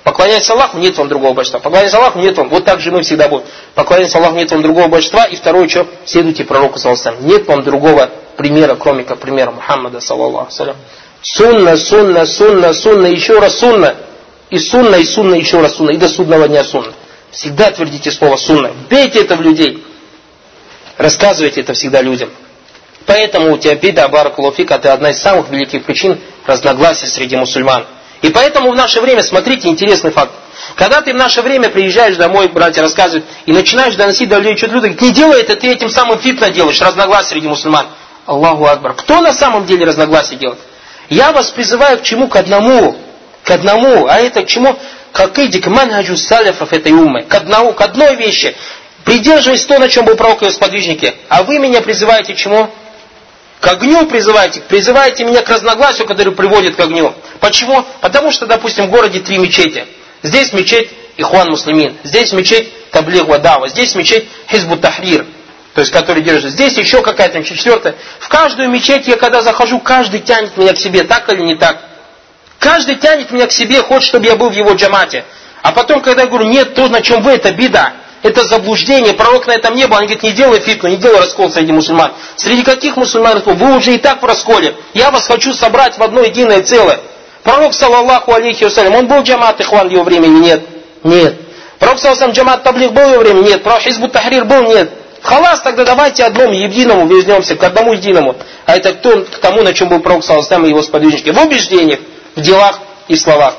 Поклоняйся Аллаху, нет вам другого божества. Поклоняйся Аллаху, нет вам. Вот так же мы всегда будем. Поклоняйся Аллаху, нет вам другого божества. И второе, что? Следуйте пророку, саллаллаху алейхи ва саллям. Нет вам другого примера, кроме как примера Мухаммада, саллаллаху алейхи ва саллям. Сунна, сунна, сунна, сунна, еще раз сунна. И сунна, и сунна, еще раз сунна. И до судного дня сунна. Всегда твердите слово сунна. Бейте это в людей. Рассказывайте это всегда людям. Поэтому у тебя бида, баракаллаху фик, это одна из самых великих причин разногласий среди мусульман. И поэтому в наше время, смотрите, интересный факт. Когда ты в наше время приезжаешь домой, братья рассказывают, и начинаешь доносить до людей что-то, люди говорят, не делай это, ты этим самым фитна делаешь, разногласия среди мусульман. Аллаху Акбар. Кто на самом деле разногласия делает? Я вас призываю к чему? К одному. А это к чему? Как иди к манхаджу салифов этой уммы. К одной вещи. Придерживаясь то, на чем был пророк и его сподвижники. А вы меня призываете к чему? К огню призываете. Призываете меня к разногласию, который приводит к огню. Почему? Потому что, допустим, в городе 3 мечети. Здесь мечеть Ихван Муслимин. Здесь мечеть Таблиг ва Дава. Здесь мечеть Хизбут Тахрир. То есть, который держит. Здесь еще какая-то мечеть, 4-я. В каждую мечеть я когда захожу, каждый тянет меня к себе. Так или не так? Каждый тянет меня к себе, хочет, чтобы я был в его джамате. А потом, когда я говорю, нет, то, на чем вы, это бида. Это заблуждение, пророк на этом не был. Он говорит, не делай фитну, не делай раскол среди мусульман. Среди каких мусульман? Вы уже и так в расколе. Я вас хочу собрать в одно единое целое. Пророк, саллаллаху алейхи ва саллям, он был джамат Ихван в его времени? Нет. Нет. Пророк, саллаллаху алейхи джамат Таблиг был в его времени? Нет. Пророк Хизбут Тахрир был? Нет. Халас, тогда давайте одному единому вернемся, к одному единому. А это к тому, на чем был пророк, саллаллаху алейхи и его сподвижники. В убеждениях, в делах и словах.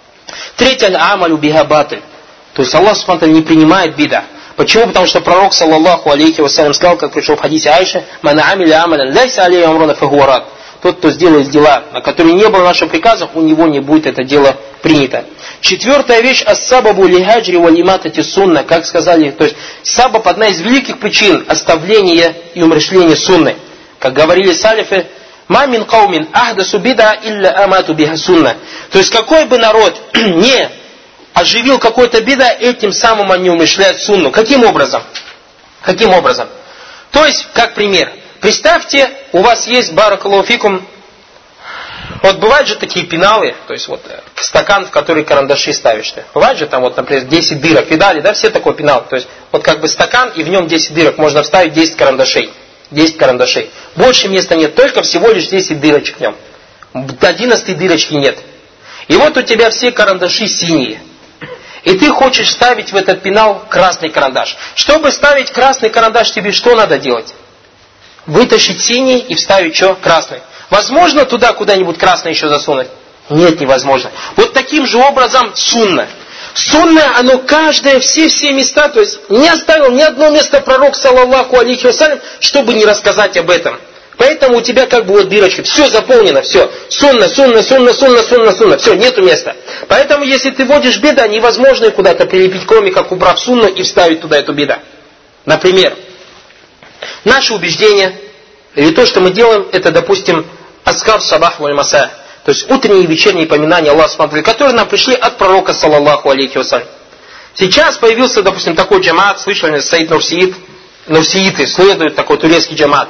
3. Амалю биха батыль. То есть Аллах субхану не принимает бида. Почему? Потому что пророк, саллаллаху алейхи ва саллям, сказал, как пришел в хадисе Айши, «Мана амиля амалян, ляйса алейхи амруна фагуарат». Тот, кто сделает дела, на которые не было наших приказов, у него не будет это дело принято. 4-я вещь, ас-сабабу лихаджри валиматати сунна, как сказали, то есть сабаб одна из великих причин оставления и умерщвления сунны. Как говорили салифы, «Ма мин каумин ахдасу бида илля амату биха сунна». То есть какой бы народ не оживил какой-то бида, этим самым они умерщвляют сунну. Каким образом? То есть, как пример, представьте, у вас есть, баракаллаху фикум, вот бывают же такие пеналы, то есть вот стакан, в который карандаши ставишь ты. Бывает же там вот, например, 10 дырок, видали, да, все такой пенал. То есть вот как бы стакан, и в нем 10 дырок, можно вставить 10 карандашей. 10 карандашей. Больше места нет, только всего лишь 10 дырочек в нем. 11 дырочки нет. И вот у тебя все карандаши синие. И ты хочешь ставить в этот пенал красный карандаш. Чтобы ставить красный карандаш, тебе что надо делать? Вытащить синий и вставить что? Красный. Возможно туда куда-нибудь красный еще засунуть? Нет, невозможно. Вот таким же образом сунна. Сунна, оно каждое, все места, то есть не оставил ни одно место пророк, саллаллаху алейхи ва саллям, чтобы не рассказать об этом. Поэтому у тебя как бы вот дырочки, все заполнено, все. Сунна, все, нету места. Поэтому если ты вводишь бида, невозможно куда-то прилепить, кроме как убрав сунну и вставить туда эту бида. Например, наше убеждение, или то, что мы делаем, это, допустим, аскар сабах валь маса, то есть утренние и вечерние поминания Аллаха субхану ва тааля, которые нам пришли от пророка, саллаллаху алейхи ва саллям. Сейчас появился, допустим, такой джамаат, слышали, Саид Нурсииты, следует такой турецкий джамаат.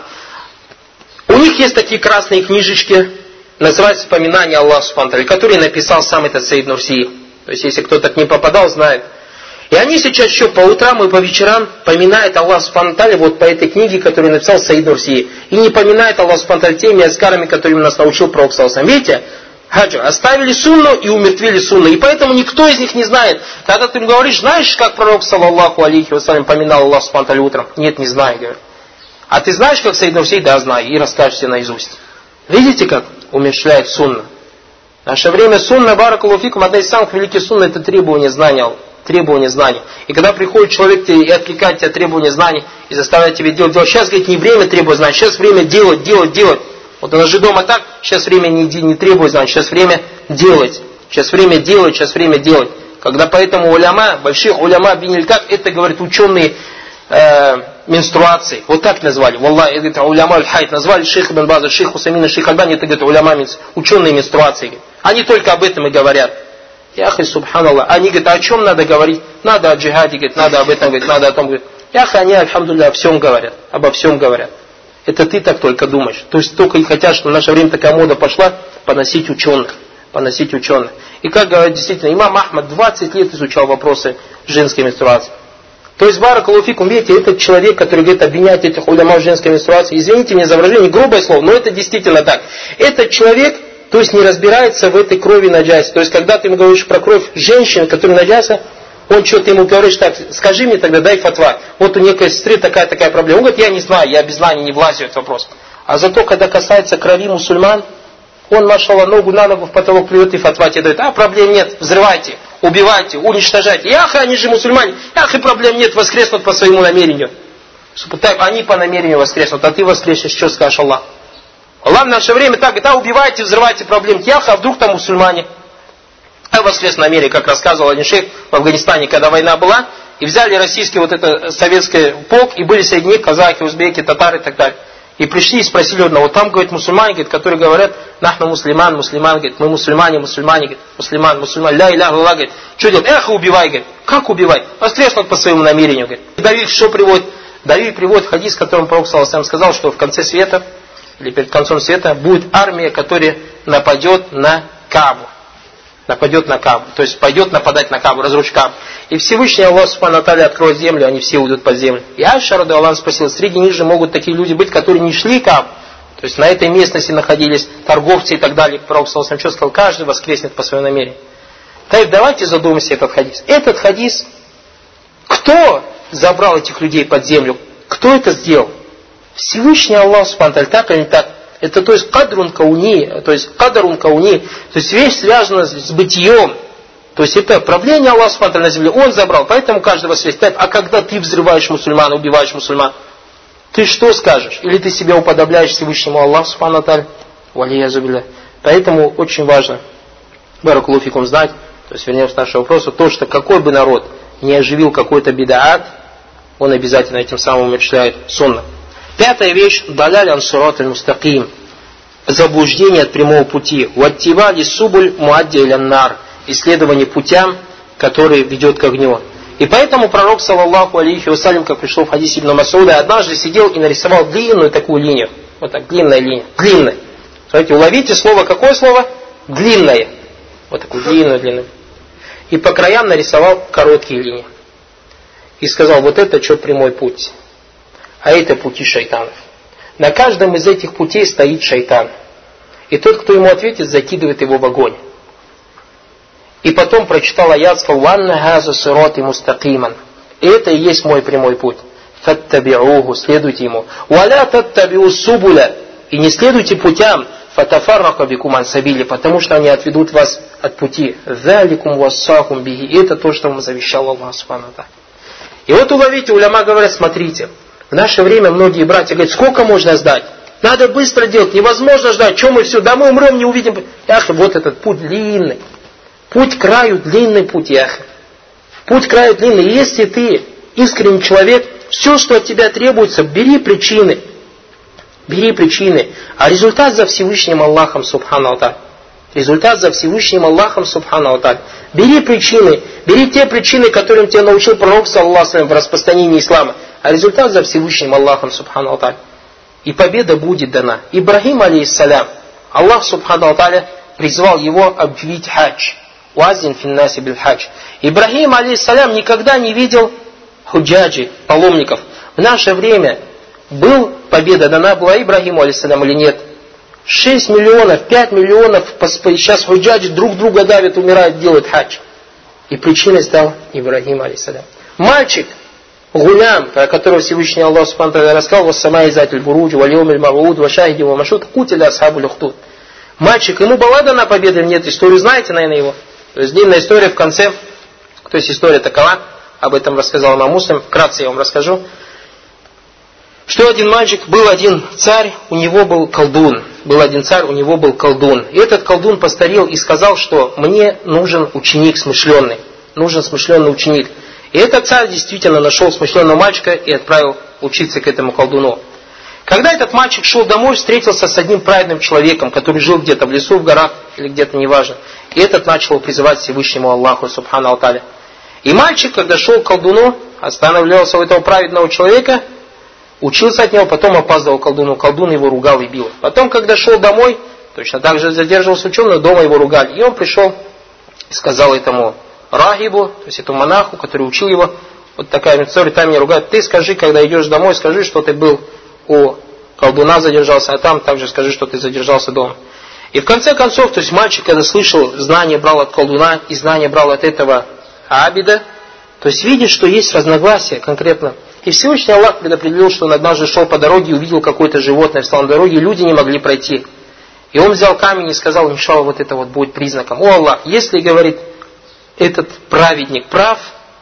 У них есть такие красные книжечки, называются «Поминания Аллаха субхану ва тааля», которые написал сам этот Саид Нурсиит. То есть, если кто-то к ним попадал, знает. И они сейчас еще по утрам и по вечерам поминают Аллаха субхану ва тааля вот по этой книге, которую написал Саид Нурсиит. И не поминают Аллаха субхану ва тааля теми аскарами, которыми нас научил пророк саллаллаху алейхи ва саллям. Видите? Хаджа, оставили сунну и умертвили сунну. И поэтому никто из них не знает. Когда ты им говоришь, знаешь, как пророк, саллаллаху алейхи ва саллям, поминал Аллаха субхану ва тааля утром? Нет, не знаю, говорит. А ты знаешь, как Саид Нурсиит? Да, знаю. И расскажешь себе наизусть. Видите, как умерщвляет сунна? В наше время сунна, баракаллаху фикум, одна из самых великих сунн, это требование знаний. И когда приходит человек и отвлекает тебя требования знаний, и заставляет тебя делать. Сейчас, говорит, не время требовать знаний, сейчас время делать. Вот у нас же дома так, сейчас время не требует знаний, сейчас время делать. Сейчас время делать. Когда поэтому уляма, больших уляма обвинили, как это, говорят, ученые менструации. Вот так назвали. Валлахи, это уляма аль-хайт. Назвали шейх Ибн База, шейх Хусамина, шейх Альбани, это, говорят, уляма, ученые менструации. Они только об этом и говорят. Яхи, субханаллах. Они говорят, а о чем надо говорить? Надо о джихаде, говорят, надо об этом, говорят, надо о том, говорят. Яхи, они, альхамдулилля, обо всем говорят. Это ты так только думаешь. То есть только и хотят, что в наше время такая мода пошла поносить ученых. поносить ученых. И как говорят действительно, имам Ахмад 20 лет изучал вопросы женской менструации. То есть, баракаллаху фикум, видите, этот человек, который говорит, обвинять этих уляма в женской менструации, извините меня за выражение, грубое слово, но это действительно так. Этот человек, то есть, не разбирается в этой крови наджасе. То есть, когда ты ему говоришь про кровь женщины, которая наджаса, он что-то ему говорит, так, скажи мне тогда, дай фатва. Вот у некой сестры такая проблема. Он говорит, я не знаю, я без знания не влазю в этот вопрос. А зато, когда касается крови мусульман, он, машалла, ногу на ногу в потолок плюет и фатва тебе дает. А проблем нет, взрывайте, убивайте, уничтожайте. Ях, они же мусульмане, ях, и проблем нет, воскреснут по своему намерению. Так, они по намерению воскреснут, а ты воскреснешь, что скажешь Аллах? Аллах в наше время так говорит, убивайте, взрывайте, проблем нет, ях, а вдруг там мусульмане? А воскрес намерение, как рассказывал один шейх в Афганистане, когда война была, и взяли российский вот это советский полк, и были среди них казахи, узбеки, татары и так далее. И пришли и спросили одного, там, говорит, мусульмане, говорит, которые говорят, нахну муслиман, говорит, мы мусульмане, говорит, мусульман, ля иляха илlallah, говорит, что делать? Эх, убивай, говорит, как убивать? Воскреснут по своему намерению, говорит. Давид что приводит? Давид приводит хадис, в котором Пророк ﷺ сказал, что в конце света, или перед концом света, будет армия, которая нападет на Каабу. Нападет на Каабу, то есть пойдет нападать на Каабу, разрушить Каабу. И Всевышний Аллах Субхану ва Тааля откроет землю, они все уйдут под землю. И Айша радиаллаху анха спросила, среди них же могут такие люди быть, которые не шли Каабу. То есть на этой местности находились торговцы и так далее. Пророк ﷺ что сказал, каждый воскреснет по своему намерению. Так давайте задумаемся этот хадис. Этот хадис, кто забрал этих людей под землю? Кто это сделал? Всевышний Аллах Субхану ва Тааля, так или не так? Это то есть кадрун кауни, то есть вещь связана с бытием. То есть это правление Аллаха Субхану ва Тааля на земле, Он забрал, поэтому каждого воскресняет. А когда ты взрываешь мусульман, убиваешь мусульман, ты что скажешь? Или ты себя уподобляешь Всевышнему Аллаху Субхану ва Тааля? Валиязу билля. Поэтому очень важно, баракаллаху фикум, знать, то есть вернемся к нашему вопросу, то, что какой бы народ не оживил какой-то бидаат, он обязательно этим самым умерщвляет сунна. Пятая вещь, даляль ансурат аль-мустаким, заблуждение от прямого пути, ваттибали субуль муадди нар, исследование путям, который ведет к огню. И поэтому пророк, саллаллаху алейхи вассалям, как пришло в хадисе Ибн Масуда, однажды сидел и нарисовал длинную такую линию. Вот так, длинная линия. Длинная. Смотрите, уловите слово, какое слово? Длинное. Вот такую длинную. И по краям нарисовал короткие линии. И сказал, вот это что прямой путь. А это пути шайтанов. На каждом из этих путей стоит шайтан. И тот, кто ему ответит, закидывает его в огонь. И потом прочитал аят, сказал, «Ванна газа сирати мустакиман». И это и есть мой прямой путь. «Фаттабиуху», следуйте ему. «Валя таттабиу субуля». И не следуйте путям, «Фатафаррака бикум ан сабили», потому что они отведут вас от пути. «Заликум вассахум бихи». И это то, что вам завещал Аллах Субхану ва Тааля. И вот уловите, уляма говорят, смотрите, в наше время многие братья говорят, сколько можно ждать? Надо быстро делать, невозможно ждать, что мы все, домой умрем, не увидим. Ах, вот этот путь длинный. Путь к краю, длинный путь, яхи. Путь к краю длинный. И если ты искренний человек, все, что от тебя требуется, бери причины. Бери причины. А результат за Всевышним Аллахом Субхану ва Тааля. Результат за Всевышним Аллахом Субхану ва Тааля. Бери причины. Бери те причины, которым тебя научил пророк, саллаллаху алейхи ва саллям, в распространении ислама. А результат за Всевышним Аллахом Субхану ва Тааля. И победа будет дана. Ибрахим, алейхиссалям, Аллах Субхану ва Тааля призвал его объявить хадж. Уазин финнаси биль хадж. Ибрахим, алейхиссалям, никогда не видел худжаджи, паломников. В наше время был победа дана была Ибрахиму, алейхиссалям, или нет? 6 миллионов, 5 миллионов сейчас худжаджи друг друга давят, умирают, делают хадж. И причиной стал Ибрахим, алейхиссалям. Мальчик, гулям, про которого Всевышний Аллах Субхану ва Тааля рассказал, «Вассамай затель буруджи, вальйомиль мауд, вашахиди ва машут, кутиля асхабу люхтут». Мальчик, ему была дана победа или нет? Историю знаете, наверное, его? То есть длинная история в конце. То есть история такова, об этом рассказал имам Муслим, вкратце я вам расскажу. Что один мальчик, был один царь, у него был колдун. Был один царь, у него был колдун. И этот колдун постарел и сказал, что мне нужен ученик смышленный. Нужен смышленный ученик. И этот царь действительно нашел смышленного мальчика и отправил учиться к этому колдуну. Когда этот мальчик шел домой, встретился с одним праведным человеком, который жил где-то в лесу, в горах или где-то, неважно. И этот начал призывать Всевышнему Аллаху Субхану ва Тааля. И мальчик, когда шел к колдуну, останавливался у этого праведного человека, учился от него, потом опаздывал к колдуну. Колдун его ругал и бил. Потом, когда шел домой, точно так же задерживался ученым, но дома его ругали. И он пришел и сказал этому рахибу, то есть этому монаху, который учил его, вот такая история, там меня ругают, ты скажи, когда идешь домой, скажи, что ты был у колдуна задержался, а там также скажи, что ты задержался дома. И в конце концов, то есть мальчик, когда слышал, знание брал от колдуна и знание брал от этого абида, то есть видит, что есть разногласия конкретно. И Всевышний Аллах предопределил, что он однажды шел по дороге и увидел какое-то животное, встал на дороге, и люди не могли пройти. И он взял камень и сказал, иншалла, вот это вот будет признаком. О Аллах, если, говорит, этот праведник прав,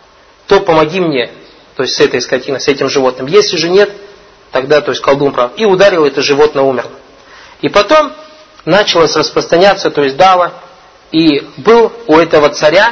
то помоги мне, то есть с этой скотиной, с этим животным. Если же нет, тогда, то есть колдун прав. И ударил это животное, умерло. И потом началось распространяться, то есть дава, и был у этого царя,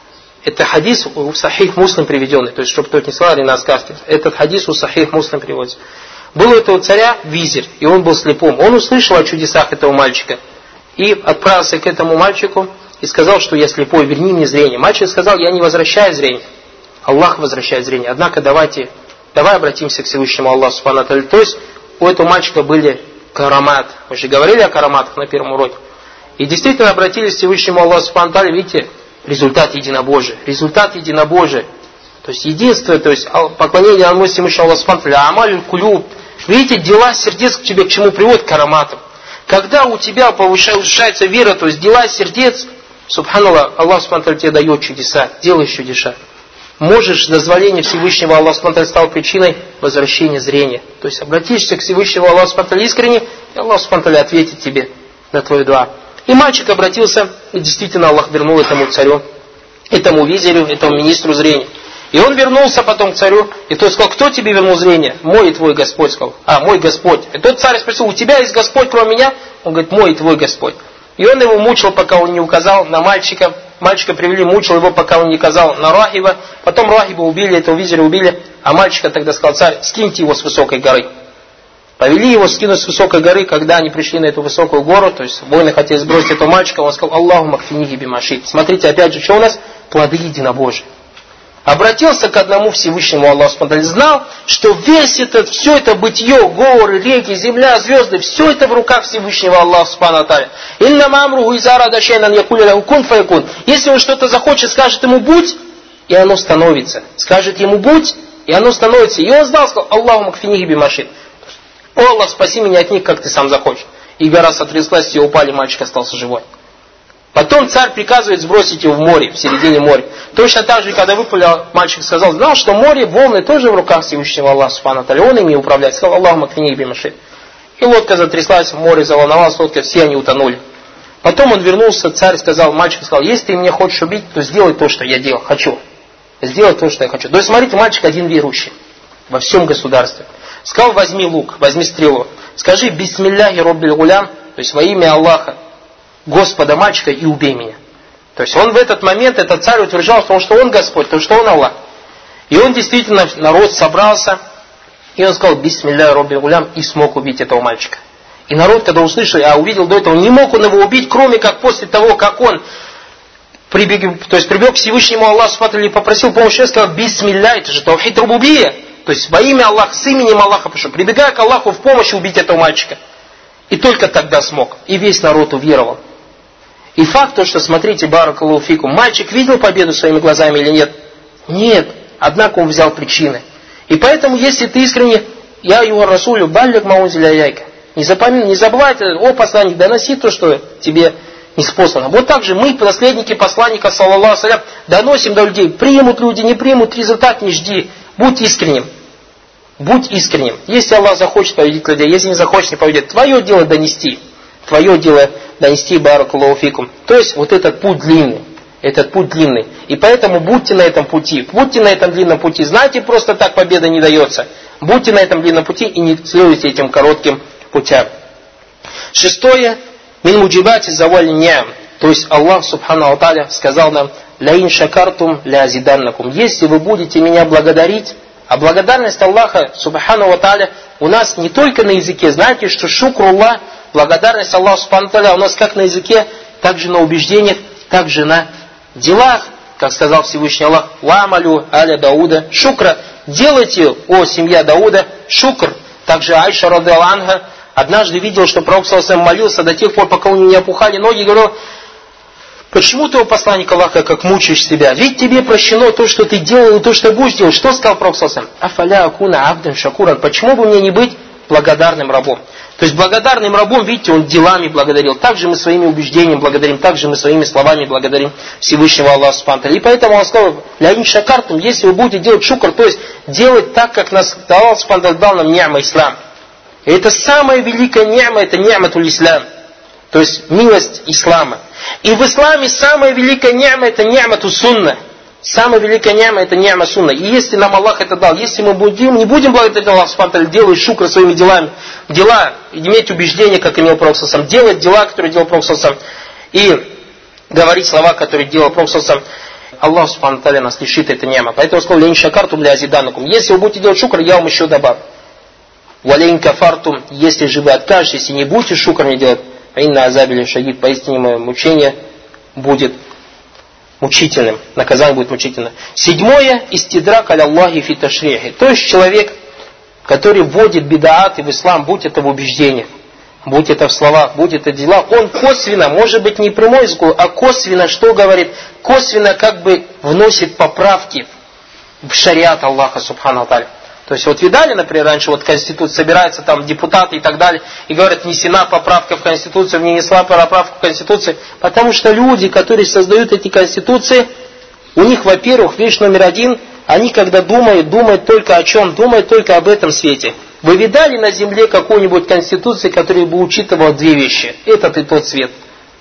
это хадис у Сахих Муслим приведенный, то есть, чтобы кто-то не сказал, или на сказке, этот хадис у Сахих Муслим приводится. Был у этого царя визирь, и он был слепым. Он услышал о чудесах этого мальчика, и отправился к этому мальчику, и сказал, что я слепой, верни мне зрение. Мальчик сказал, я не возвращаю зрение, Аллах возвращает зрение. Однако давай обратимся к Всевышнему Аллаху Субхану ва Тааля. То есть, у этого мальчика были карамат. Мы же говорили о караматах на первом уроке. И действительно обратились к Всевышнему Аллаху Субхану ва Тааля, видите, результат единобожия. Результат единобожия. То есть единство, то есть поклонение Всевышнему Аллаху Субхану ва Тааля, амаль кулюб. Видите, дела сердец к тебе к чему приводят? К караматам. Когда у тебя повышается вера, то есть дела сердец, субханаллах, Аллах Субхану ва Тааля тебе дает чудеса, делаешь чудеса. Можешь, дозволение Всевышнего Аллаха Субхану ва Тааля стало причиной возвращения зрения. То есть обратишься к Всевышнему Аллаху Субхану ва Тааля искренне, и Аллах Субхану ва Тааля ответит тебе на твою дуа. И мальчик обратился, и действительно Аллах вернул этому царю, этому визирю, этому министру зрения. И он вернулся потом к царю, и тот сказал, кто тебе вернул зрение? Мой и твой Господь, сказал. Мой Господь. И тот царь спросил, у тебя есть Господь кроме меня? Он говорит, мой и твой Господь. И он его мучил, пока он не указал на мальчика. Мальчика привели, мучил его, пока он не указал на рахиба. Потом рахиба убили, этого визиря убили. А мальчика тогда сказал царь, скиньте его с высокой горы. Повели его скинуть с высокой горы, когда они пришли на эту высокую гору, то есть воины хотели сбросить этого мальчика, он сказал, Аллаху макфинихи бимашид. Смотрите, опять же, что у нас? Плоды единобожия. Обратился к одному Всевышнему Аллаху Субхану ва Тааля, знал, что все это бытие, горы, реки, земля, звезды, все это в руках Всевышнего Аллаха Субхану ва Тааля. Иннама амруху иза арада шай'ан якуля лаху кун фаякун. Если он что-то захочет, скажет ему будь, и оно становится. Скажет ему будь, и оно становится. И он знал, сказал, Аллаху макфинихи бимашид. О Аллах, спаси меня от них, как ты сам захочешь. И гора сотряслась, и упали, мальчик остался живой. Потом царь приказывает сбросить его в море, в середине моря. Точно так же, когда выплыл, мальчик сказал, знал, что море, волны тоже в руках Всевышнего Аллаха Субхану ва Тааля, он ими управляет. Сказал, Аллаху макфинихи бимашид. И лодка затряслась, море заволновалось, лодка, все они утонули. Потом он вернулся, царь сказал, мальчик сказал, если ты меня хочешь убить, то сделай то, что я делал, хочу. Сделай то, что я хочу. То есть, смотрите, мальчик один верующий во всем государстве. Сказал, возьми лук, возьми стрелу. Скажи, бисмилляхи роббиль гулям, то есть во имя Аллаха, Господа мальчика, и убей меня. То есть он в этот момент, этот царь утверждал, что он Господь, то что он Аллах. И он действительно, народ собрался, и он сказал, бисмилляхи роббиль гулям, и смог убить этого мальчика. И народ, когда услышал, увидел до этого, не мог он его убить, кроме как после того, как он прибег к Всевышнему Аллаху Субхану ва Тааля и попросил помощи, сказал, бисмилля, это же таухид рубубия. То есть во имя Аллаха, с именем Аллаха прошу, прибегая к Аллаху в помощь убить этого мальчика. И только тогда смог. И весь народ уверовал. И факт то, что, смотрите, баракаллаху фикум, мальчик видел победу своими глазами или нет? Нет. Однако он взял причины. И поэтому, если ты искренне, я юга расулю, баллик маунзиля яйка. Не забывай, о посланник, доноси то, что тебе неспослано. Вот так же мы, наследники посланника, саллаллаху салям, доносим до людей. Примут люди, не примут, результат не жди. Будь искренним. Будь искренним. Если Аллах захочет, поведет людей. Если не захочет, не поведет. Твое дело донести. Твое дело донести, баракаллаху фикум. То есть, вот этот путь длинный. Этот путь длинный. И поэтому будьте на этом пути. Будьте на этом длинном пути. Знаете, просто так победа не дается. Будьте на этом длинном пути и не следуйте этим коротким путям. Шестое. Мин муджибати заваль ниам. То есть, Аллах Субхану ва Тааля сказал нам, «Ляин шакартум ля азиданнакум». Если вы будете меня благодарить, а благодарность Аллаха Субхану ва Тааля у нас не только на языке. Знаете, что шукруллах, благодарность Аллаху Субхану ва Тааля у нас как на языке, так же на убеждениях, так же на делах. Как сказал Всевышний Аллах, «Ва'амалю аля Дауда шукра». Делайте, о семья Дауда, шукр. Также Айша радхияллаху анха, однажды видел, что пророк ﷺ молился до тех пор, пока у него не опухали ноги, и говорил: почему ты, о посланник Аллаха, как мучаешь себя? Ведь тебе прощено то, что ты делал, и то, что будешь делать. Что сказал пророк ﷺ? Афаля акуна абдан шакуран. Почему бы мне не быть благодарным рабом? То есть благодарным рабом, видите, он делами благодарил. Также мы своими убеждениями благодарим, также мы своими словами благодарим Всевышнего Аллаха Субхану ва Тааля. И поэтому он сказал: ля ин шакартум, если вы будете делать шукр, то есть делать так, как нас Аллах Субхану ва Тааля дал нам ни'ма ислам. И это самая великая ни'ма, это ни'матуль ислам. То есть милость ислама. И в исламе самая великая ни'ма, это ни'мату сунна. Самая великая ни'ма, это ни'ма сунна. И если нам Аллах это дал, если мы не будем благодарить Аллаха Субхану ва Тааля, делать шукр своими делами, дела, иметь убеждение, как имел пророк саллаллаху алейхи ва саллям, делать дела, которые делал пророк саллаллаху алейхи ва саллям, и говорить слова, которые делал пророк саллаллаху алейхи ва саллям, Аллах Субхану ва Тааля нас лишит этой ни'мы. Поэтому он сказал: ля ин шакартум ля азиданакум. Если вы будете делать шукр, я вам еще добавлю. Ва ля ин кафартум, если же вы откажетесь, если не будете шукр не делать, инна азаби ля-шадид, поистине мое мучение будет мучительным, наказание будет мучительным. 7. Истидрак аль-Аллахи фи ташрихи. То есть человек, который вводит бидааты в ислам, будь это в убеждениях, будь это в словах, будь это в делах, он косвенно, может быть не прямой язык, а косвенно что говорит? Косвенно как бы вносит поправки в шариат Аллаха Субхану ва Тааля. То есть вот видали, например, раньше вот Конституция, собираются там депутаты и так далее, и говорят: внесена поправка в Конституцию, внесла поправку в Конституцию, потому что люди, которые создают эти Конституции, у них, во-первых, вещь номер один, они когда думают только о чем? Думают только об этом свете. Вы видали на земле какую-нибудь Конституцию, которая бы учитывала две вещи? Этот и тот свет.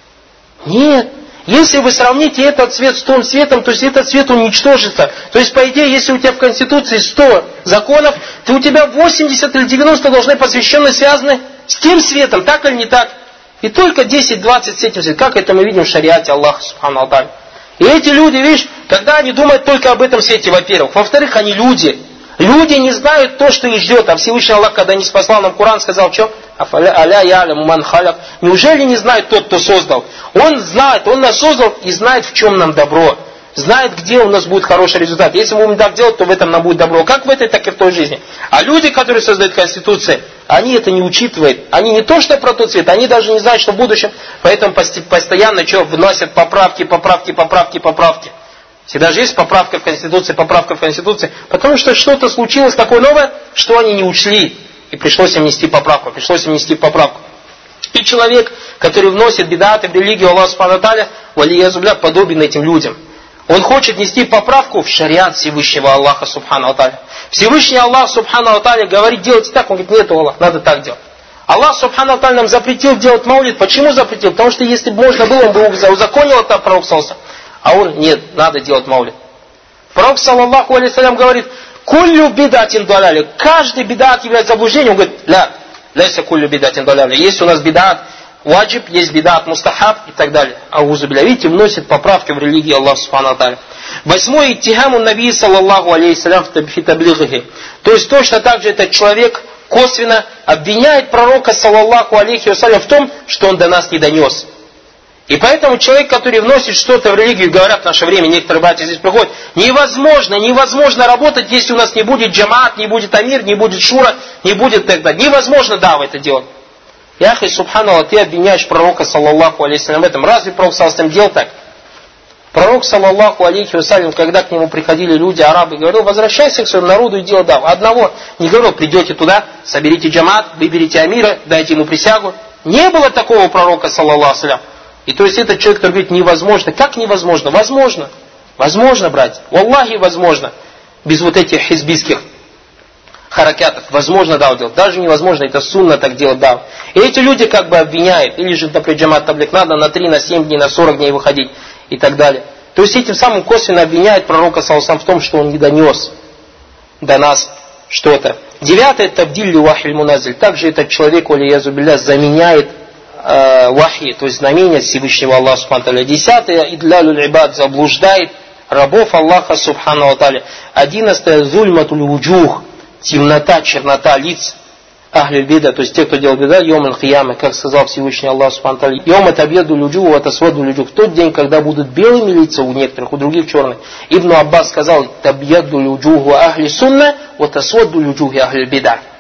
Нет. Если вы сравните этот цвет с том цветом, то есть этот цвет уничтожится. То есть, по идее, если у тебя в Конституции 100 законов, то у тебя 80 или 90 должны посвящены, связаны с тем светом, так или не так? И только 10-20 с этим светом. Как это мы видим в шариате Аллаха Субхану ва Тааля. И эти люди, видишь, когда они думают только об этом свете, во-первых. Во-вторых, они люди. Люди не знают то, что их ждет. А Всевышний Аллах, когда не спасал нам Коран, сказал: что? Аля яляму ман халяк. Неужели не знает тот, кто создал? Он знает, он нас создал и знает, в чем нам добро. Знает, где у нас будет хороший результат. Если мы будем так делать, то в этом нам будет добро. Как в этой, так и в той жизни. А люди, которые создают Конституции, они это не учитывают. Они не то, что про тот цвет, они даже не знают, что в будущем. Поэтому постоянно что? Вносят поправки. Всегда же есть поправка в Конституции, потому что что-то случилось такое новое, что они не учли. И пришлось им внести поправку. И человек, который вносит бидаты в религию Аллаха Субхану ва Тааля, валиязубля, подобен этим людям. Он хочет внести поправку в шариат Всевышнего Аллаха Субхану ва Тааля. Всевышний Аллах Субхану ва Тааля говорит: делайте так. Он говорит: нет, Аллах, надо так делать. Аллах Субхану ва Тааля нам запретил делать маулид. Почему запретил? Потому что если бы можно было, он бы узаконил это пророк саллаллаху. А он: нет, надо делать маулид. Пророк саллаллаху алейхи ва саллям говорит: куллю бидатин даляли. Каждый бидат является заблуждением. Он говорит: ляйся куллю бидатин даляли. Есть у нас бидат ваджиб, есть бидат мустахаб и так далее. Аузу билля. Видите, вносит поправки в религию Аллаха Субхану ва Тааля. 8. Иттихаму наби саллаллаху алейхи ва саллям фи таблигхи. То есть точно так же этот человек косвенно обвиняет пророка саллаллаху алейхи ва саллям в том, что он до нас не донес. И поэтому человек, который вносит что-то в религию, говорят в наше время, некоторые братья здесь приходят: невозможно работать, если у нас не будет джамаат, не будет амир, не будет шура, не будет тогда. Невозможно это делать. Яхи, субханаллах, ты обвиняешь пророка саллаллаху алейхи ва саллям в этом. Разве пророк саллаллаху алейхи ва саллям делал так? Пророк саллаллаху алейхи ва саллям, когда к нему приходили люди, арабы, говорил: возвращайся к своему народу и делай даву. Одного не говорил: придете туда, соберите джамаат, выберите амира, дайте ему присягу. Не было такого пророка саллаллаху алейхи ва саллям. И то есть этот человек, который говорит: невозможно. Как невозможно? Возможно. Возможно, братья. Валлахи, возможно. Без вот этих хизбистских харакятов. Возможно делать. Даже невозможно, это сунна так делать дав. И эти люди как бы обвиняют. Или же, например, джамат таблик надо на 3, на 7 дней, на 40 дней выходить и так далее. То есть этим самым косвенно обвиняют пророка саллаллаху алейхи ва саллям в том, что он не донес до нас что-то. 9. Табдиль вахиль муназиль. Также этот человек, валиязу билля, заменяет вахи, то есть знамения Всевышнего Аллаха Субхану ва Тааля. 10. Идлялюль ибад, заблуждает рабов Аллаха Субхану ва Тааля. 11. Зульматуль вуджух, темнота, чернота лиц ахлюль бида, то есть те, кто делал бида, йом аль-кияма, как сказал Всевышний Аллах Субхану ва Тааля: йом атабьяду люджуху ва тасваду люджух, в тот день, когда будут белыми лица у некоторых, у других черные. Ибн Аббас сказал: табьяду люджуху ахли сунна ва тасваду люджухи ахлюль бида.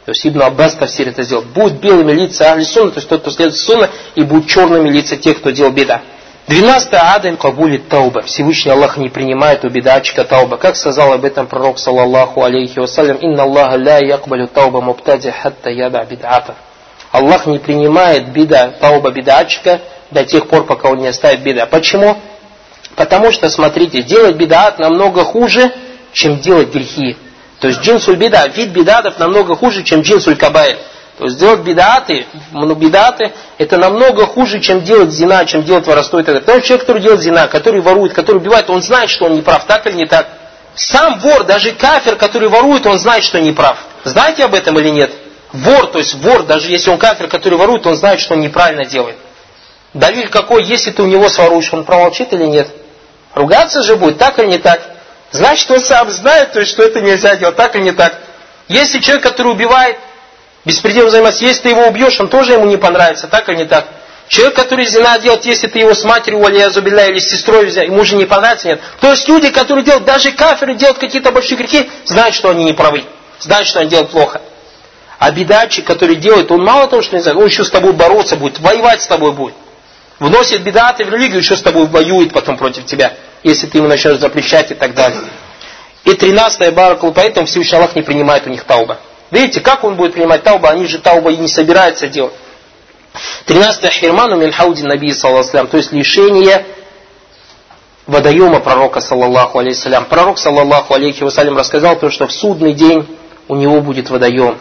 То есть Ибн Аббас тафсир это сделал. Будут белыми лица ахли сунна, то есть тот, кто следует сунна, и будут черными лица тех, кто делал бида. 12 адам кабулит тауба. Всевышний Аллах не принимает у бидатчика тауба. Как сказал об этом пророк, саллаллаху алейхи вассалям, инна Аллаха ля якбалю тауба мубтади хатта яда бидата. Аллах не принимает тауба бидатчика до тех пор, пока он не оставит бида. Почему? Потому что, смотрите, делать бидат намного хуже, чем делать грехи. То есть джинсуль бида, вид бидатов намного хуже, чем джинсуль кабаир. То есть делать бидаты, это намного хуже, чем делать зина, чем делать воровство и так далее. Потому что человек, который делает зина, который ворует, который убивает, он знает, что он не прав, так или не так. Сам вор, даже кафир, который ворует, он знает, что не прав. Знаете об этом или нет? Вор, то есть вор, даже если он кафир, который ворует, он знает, что он неправильно делает. Далиль какой, если ты у него своруешь, он промолчит или нет? Ругаться же будет, так или не так? Значит, он сам знает, то есть, что это нельзя делать, так или не так? Если человек, который убивает, беспределом занимается, если ты его убьешь, он тоже ему не понравится, так или не так? Человек, который зина делает, если ты его с матерью, или с сестрой, ему же не понравится, нет. То есть люди, которые делают, даже кафиры делают какие-то большие грехи, знают, что они не правы, знают, что они делают плохо. А бидатчик, который делает, он мало того, что не знает, он еще с тобой бороться будет, воевать с тобой будет. Вносит бидаты в религию, еще с тобой воюет потом против тебя, если ты ему начнешь запрещать и так далее. И 13-е баракалу, поэтому Всевышний Аллах не принимает у них тауба. Видите, как он будет принимать тауба? Они же тауба и не собираются делать. 13-е хирману мин хауди наби саллаллаху алейхи, то есть лишение водоема пророка саллаллаху алейхи. Пророк саллаллаху алейхи вассалям рассказал то, что в судный день у него будет водоем.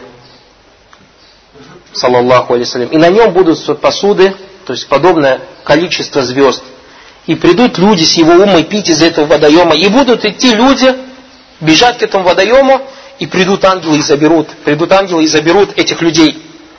Саллаллаху алейхи. И на нем будут посуды, то есть подобное количество звезд. И придут люди с его умой пить из этого водоема. И будут идти люди, бежать к этому водоему, и придут ангелы и заберут этих людей.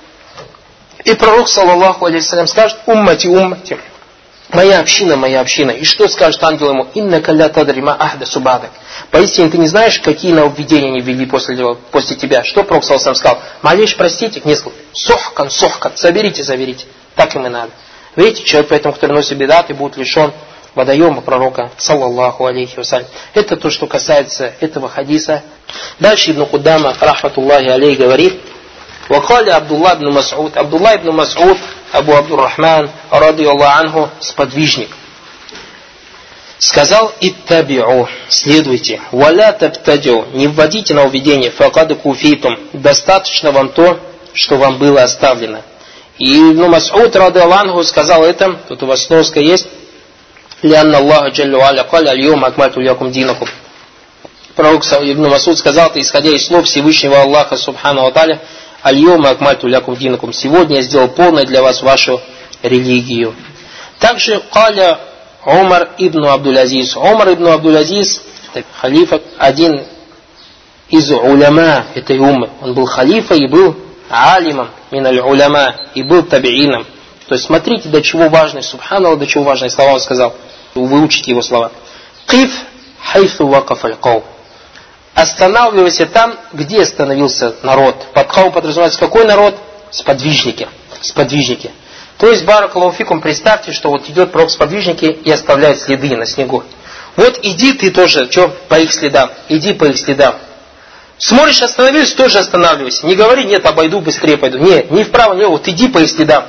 И пророк, саллаллаху алейхи, скажет: уммати, уммати, моя община. И что скажет ангел ему? Иннака ля тадри ма ахдасу бадак. Поистине ты не знаешь, какие нововведения они ввели после тебя. Что пророк, саллаллаху алейхи, сказал? Малейш, простите, несколько. Сохкан, заберите. Так им и надо. Видите, человек, поэтому, который носит бидат, и будет лишен водоема пророка, саллаллаху алейхи вассалям. Это то, что касается этого хадиса. Дальше Ибн Кудама, рахматуллахи алейхи, говорит: «Вакали Абдулла ибн Мас'уд». Абдулла ибн Мас'уд, Абу Абдуррахман, ради Аллаху анху, сподвижник, сказал: «Иттаби'у», следуйте, «Валя табтади'у», не вводите нововведение, «Факад куфитум», достаточно вам то, что вам было оставлено. И Ибн Мас'уд, ради Аллаху анху, сказал это, тут у вас сноска есть, «Лианна Аллаха джаллю аля каля аль-йом акмальту лякум динакум». Пророк Ибн Мас'уд сказал это, исходя из слов Всевышнего Аллаха, субхану ва тааля, «Аль-йом акмальту лякум динакум». Сегодня я сделал полной для вас вашу религию. Также каля Умар ибн Абдул-Азиз. Умар ибн Абдул-Азиз, халифа, один из уляма этой уммы. Он был халифа и был алимом миналь уляма, и был табиином. То есть смотрите, до чего важны, субханаллах, до чего важные слова он сказал. Выучите его слова. «Киф хайфу вакаф аль-каум». Останавливайся там, где остановился народ. Под каум подразумевается какой народ? Сподвижники. То есть, баракаллаху фикум, представьте, что вот идет пророк сподвижники и оставляет следы на снегу. Вот иди ты тоже, по их следам. Иди по их следам. Смотришь, остановился, тоже останавливайся. Не говори: нет, обойду, быстрее пойду. Нет, ни вправо, ни влево, вот иди по их следам.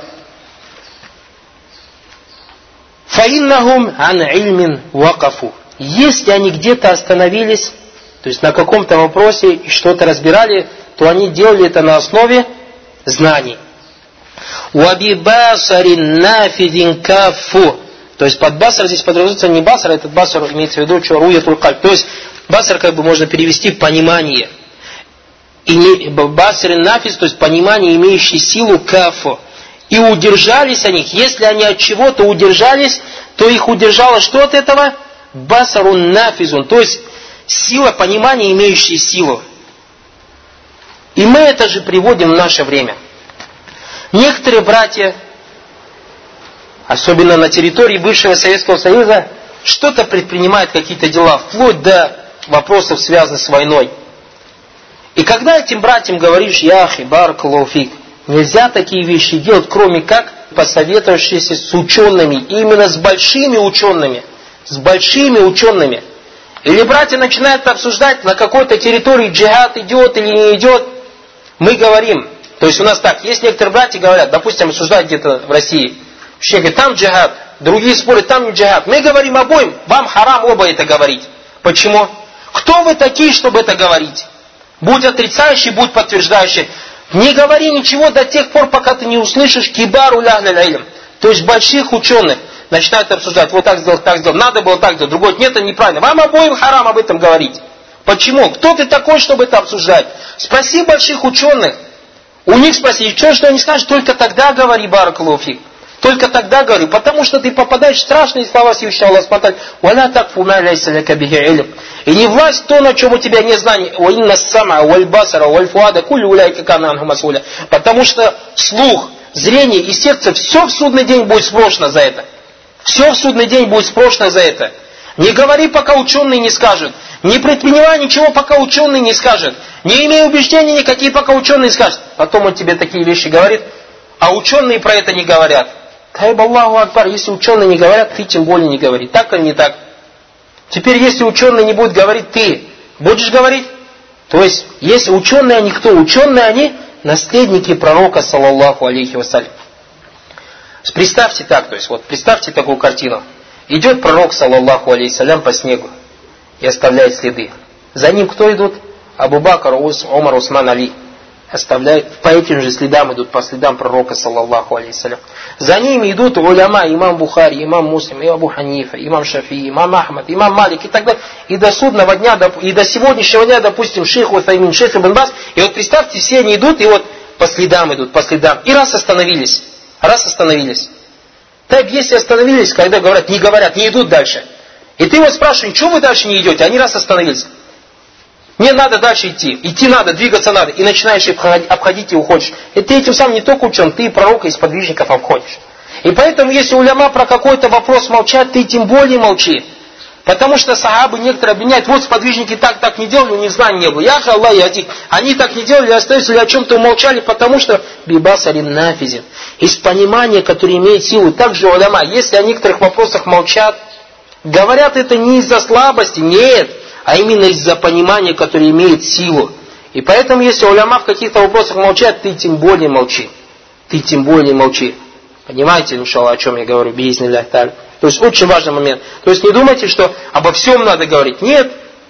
Фаиннахум ан ильмин вакафу. Если они где-то остановились, то есть на каком-то вопросе и что-то разбирали, то они делали это на основе знаний. Уаби басарин нафидин кафу. То есть под басар здесь подразумевается не басар, этот басар имеется в виду руятуль кальб. То есть басар как бы можно перевести понимание. И басарин нафис, то есть понимание, имеющее силу кафу. И удержались они, если они от чего-то удержались, то их удержало что от этого? Басарун нафизун, то есть сила понимания, имеющая силу. И мы это же приводим в наше время. Некоторые братья, особенно на территории бывшего Советского Союза, что-то предпринимают, какие-то дела, вплоть до вопросов, связанных с войной. И когда этим братьям говоришь: яхи, баракаллаху фик, нельзя такие вещи делать, кроме как посоветовавшись с учеными, именно с большими учеными. Или братья начинают обсуждать, на какой-то территории джихад идет или не идет. мы говорим, то есть у нас так, есть некоторые братья говорят, допустим, обсуждают где-то в России, все говорят, там джихад, другие спорят, там не джихад. Мы говорим обоим, вам харам оба это говорить. Почему? Кто вы такие, чтобы это говорить? Будь отрицающий, будь подтверждающий. Не говори ничего до тех пор, пока ты не услышишь кибару ляхляль илм. То есть больших ученых начинают обсуждать, вот так сделать, надо было так сделать, другой нет, это неправильно. Вам обоим харам об этом говорить. Почему? Кто ты такой, чтобы это обсуждать? Спроси больших ученых. У них спроси, что они скажут, только тогда говори, баракаллаху фик. Только тогда говорю, потому что ты попадаешь в страшные слова Всевышнего Аллаха Субхану ва тааля. «Валя такфу ма лайса лака бихи илм». И не власть то, на чем у тебя нет знаний. «Ва инна ссама валь басара валь фуада куллю уляйка кана анху мас'уля». Потому что слух, зрение и сердце, все в судный день будет спрошено за это. Все в судный день будет спрошено за это. Не говори, пока ученый не скажет. Не предпринимай ничего, пока ученый не скажет. Не имей убеждений никакие, пока ученый не скажет. Потом он тебе такие вещи говорит, а ученые про это не говорят. Тайб Аллаху Акбар, если ученые не говорят, ты тем более не говори. Так или не так? Теперь, если ученые не будут говорить, ты будешь говорить? То есть, если ученые они кто? Ученые они наследники пророка, саллаллаху алейхи вассалям. Представьте так, то есть, вот представьте такую картину. Идет пророк, саллаллаху алейхи вассалям, по снегу и оставляет следы. За ним кто идут? Абу Бакр, Умар, Усман, Али. Оставляют, по этим же следам идут, по следам пророка, саллаллаху алейхиссалям. За ними идут уляма, имам Бухари, имам Муслим, и Абу Ханифа, имам Шафии, имам Ахмад, имам Малик и так далее. И до судного дня, и до сегодняшнего дня, допустим, шейх Уthаймин, шейх Ибн Баз. И вот представьте, все они идут, и вот по следам идут, по следам. И раз остановились. Так, если остановились, когда говорят, не идут дальше. И ты вот спрашиваешь, что вы дальше не идете? Они раз остановились. Не надо дальше идти. Идти надо, двигаться надо. И начинаешь обходить и уходишь. И ты этим самым не только учен, ты и пророка, и сподвижников обходишь. И поэтому, если уляма про какой-то вопрос молчат, ты тем более молчи. Потому что сахабы некоторые обвиняют, вот сподвижники так не делали, у них знаний не было. Яха Аллах ядик. Они так не делали, остались или о чем-то умолчали, потому что бибасарин нафизин. Из понимания, которое имеет силу. Также уляма, если о некоторых вопросах молчат, говорят это не из-за слабости, нет. А именно из-за понимания, которое имеет силу. И поэтому, если уляма в каких-то вопросах молчат, ты тем более молчи. Понимаете, иншаллах, о чем я говорю? Биизниллях та'аля. То есть, очень важный момент. То есть, не думайте, что обо всем надо говорить. Нет.